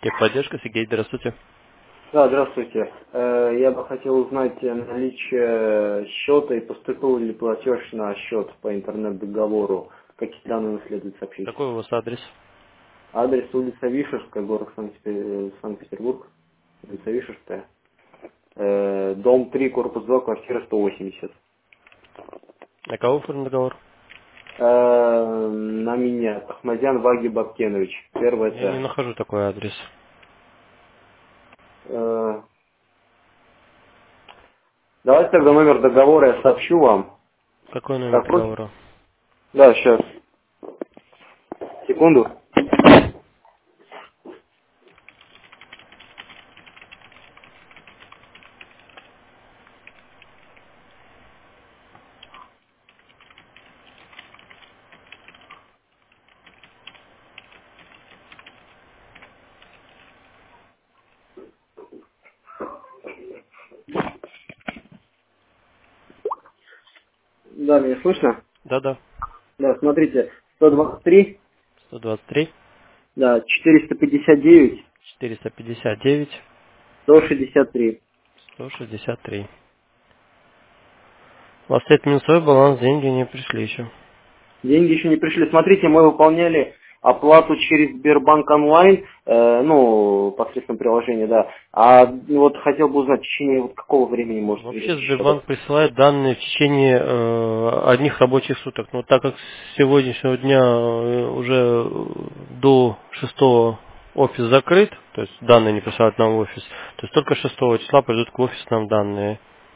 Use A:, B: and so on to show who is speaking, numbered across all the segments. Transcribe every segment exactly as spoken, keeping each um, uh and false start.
A: Техподдержка, Сергей, здравствуйте.
B: Да, здравствуйте. Э, Я бы хотел узнать наличие счета и поступил ли платеж на счет по интернет-договору. Какие данные следует сообщить?
A: Какой у вас адрес?
B: Адрес улица Вишерская, город Санкт-Пе- Санкт-Петербург. Улица Вишерская. Э, Дом три, корпус два, квартира сто восемьдесят.
A: На кого оформлен договор?
B: Э, На меня. Ахмадян Ваги Бабкенович. Первое
A: Я не
B: Т.
A: нахожу такой адрес.
B: Э, Давайте тогда номер договора я сообщу вам.
A: Какой номер
B: Какой?
A: договора?
B: Да, сейчас. Секунду. Да, меня слышно?
A: Да-да.
B: Да, смотрите, сто двадцать три,
A: сто двадцать три,
B: да, четыреста пятьдесят девять,
A: четыреста пятьдесят девять,
B: сто шестьдесят три.
A: сто шестьдесят три. У вас стоит минусовой баланс, деньги не пришли еще.
B: Деньги еще не пришли. Смотрите, мы выполняли оплату через Сбербанк онлайн, э, ну, посредством приложения, да. А ну, вот хотел бы узнать, в течение вот какого времени может
A: Вообще
B: прийти счет.
A: Сбербанк присылает данные в течение э, одних рабочих суток. Но так как с сегодняшнего дня э, уже до шестого офис закрыт, то есть данные не присылают нам в офис, то есть только шестого числа придут к офису нам данные.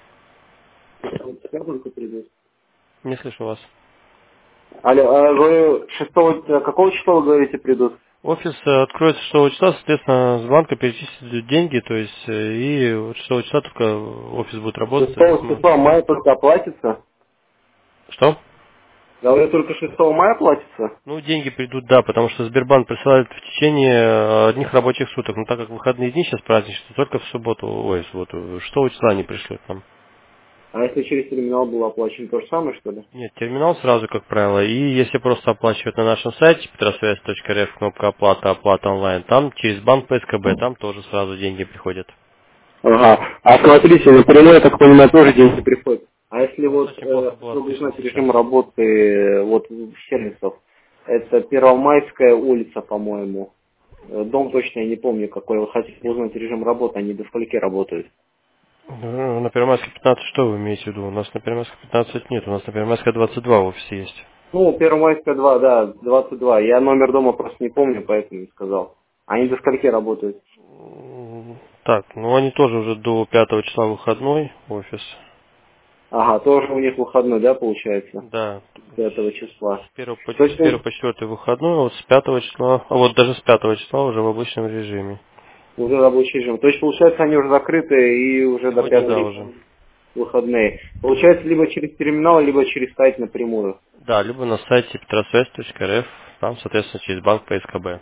B: Вот когда только придет?
A: Не слышу вас.
B: Алло, а вы шестого, э, какого числа вы говорите придут?
A: Офис э, откроется шестого числа, соответственно, с банка перечислят деньги, то есть э, и вот шестого числа только офис будет работать,
B: шестого
A: соответственно.
B: числа мая только оплатится?
A: Что?
B: Говорю, только шестого мая платится?
A: Ну, деньги придут, да, потому что Сбербанк присылает в течение э, одних рабочих суток. Но так как выходные дни сейчас праздничные, только в субботу, ой, в субботу, шестого числа они пришлют нам.
B: А если через терминал было оплачено, то же самое, что ли?
A: Нет, терминал сразу, как правило. И если просто оплачивать на нашем сайте петросвязь точка эр эф, кнопка оплата, оплата онлайн, там через банк пэ эс ка бэ, там тоже сразу деньги приходят.
B: Ага. А смотрите, напрямую, я так понимаю, тоже деньги приходят. А если
A: У вас
B: вот
A: очень
B: э,
A: плохо было
B: хотел бы
A: слышно
B: узнать
A: сейчас.
B: режим работы э, вот сервисов, это Первомайская улица, по-моему. Э, Дом точно я не помню какой. Вы хотите узнать режим работы, они до скольки работают?
A: Ну, на Первомайской пятнадцать что вы имеете в виду? У нас на Первомайской пятнадцать нет, у нас на Первомайской двадцать два в офисе есть.
B: Ну, Первомайская два, да, двадцать два. Я номер дома просто не помню, поэтому не сказал. Они до скольки работают?
A: М, Так, ну они тоже уже до пятого числа выходной офис.
B: Ага, тоже у них выходной, да, получается?
A: Да,
B: Пятого числа.
A: с первого по,
B: То
A: с
B: есть, ну,
A: первого по четвертый выходной, а вот с пятого числа, а вот даже с пятого числа уже в обычном режиме.
B: уже рабочий режим. То есть, получается, они уже закрыты и уже до
A: Сегодня да
B: пятого
A: уже.
B: выходные. Получается, либо через терминал, либо через сайт напрямую.
A: Да, либо на сайте петросвязь точка эр эф, там, соответственно, через банк пэ эс ка бэ.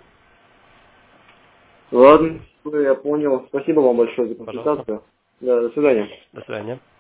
B: Ладно, я понял. Спасибо вам большое за
A: Пожалуйста.
B: консультацию. Да, до свидания.
A: До свидания.